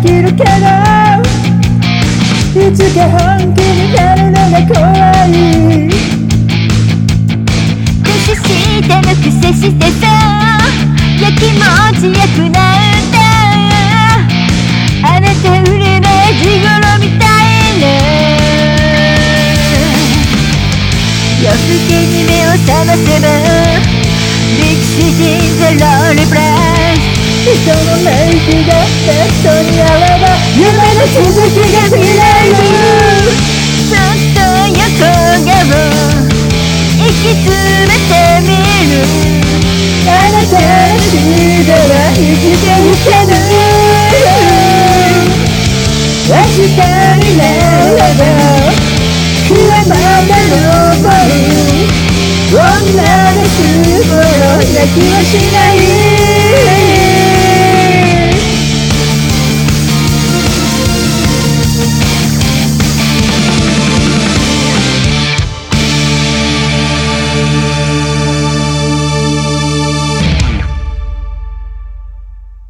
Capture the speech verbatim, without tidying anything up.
きるけどいつか本気になるのが怖い年下のくせしてさやきもちよくなんだあなた売れない地頃みたいね夜更けに目を覚ませば歴史人ゼロリプレイ人のメイクがベストにあれば夢の続きが見れるそっと横顔息詰めてみるあなたのシードは生きてゆける明日になれば日はまた昇る女ですもの泣きはしない